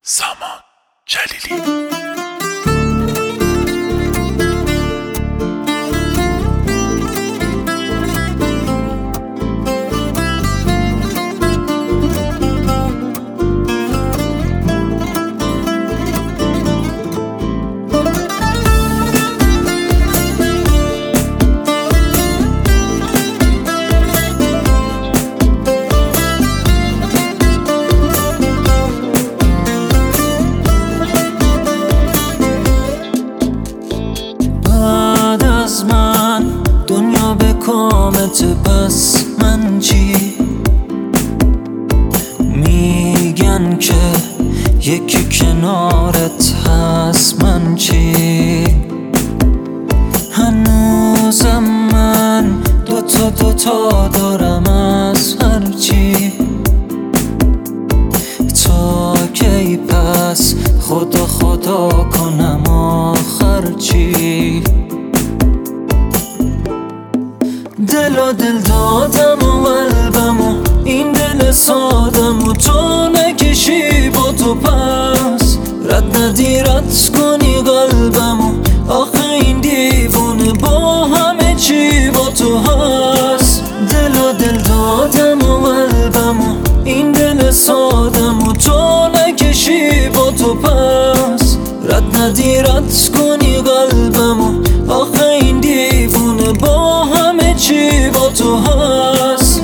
سامان جلیلی. دنیا به کامت، بس من چی؟ میگن که یکی کنارت هست، من چی؟ هنوزم من دوتا دارم از هرچی. تا کی پس خدا کنم آخر چی؟ دل دادم و قلبم و این دل سادم و تو نکشی با تو، پس رد ندی رد کنی قلبم و آخه این دیوونه با همه چی با تو هست. دل دادم و قلبم و این دل سادم و تو نکشی با تو، پس رد ندی رد کنی قلبم و آخه این دیوونه با همه چی با تو هست.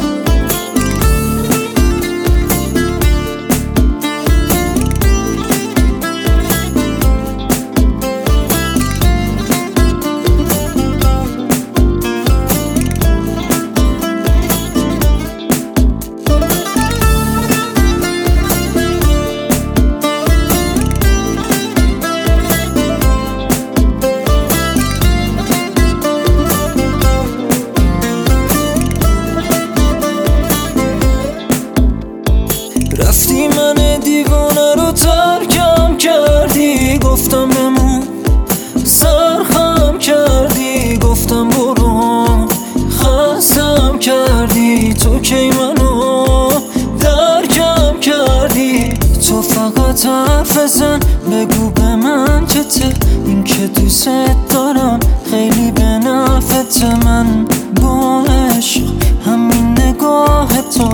رفتی من دیوانه رو ترکم کردی، گفتم بمون، سرخم کردی، گفتم برو، خستم کردی، تو کی منو درکم کردی. تو فقط حرف بزن، بگو به من که این که دوست دارم خیلی به نفعت. من با عشق همین نگاه تو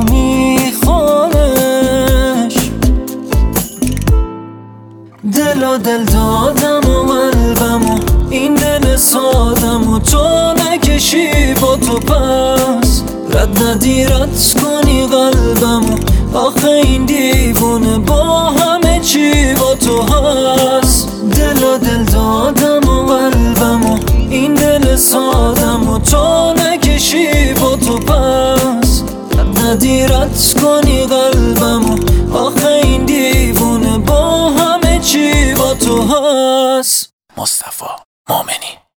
میخوانش. دل دادم و قلبم و این دل سادم و تو نکشی با تو، پس رد ندی رد کنی قلبم و آخه این دیوونه با همه چی با تو هست. دل دادم و قلبم و این دل سادم و تو نکشی با تو، پس رد ندی رد کنی قلبم و آخه این دیوونه با همه چی با تو هست. مصطفی مومنی.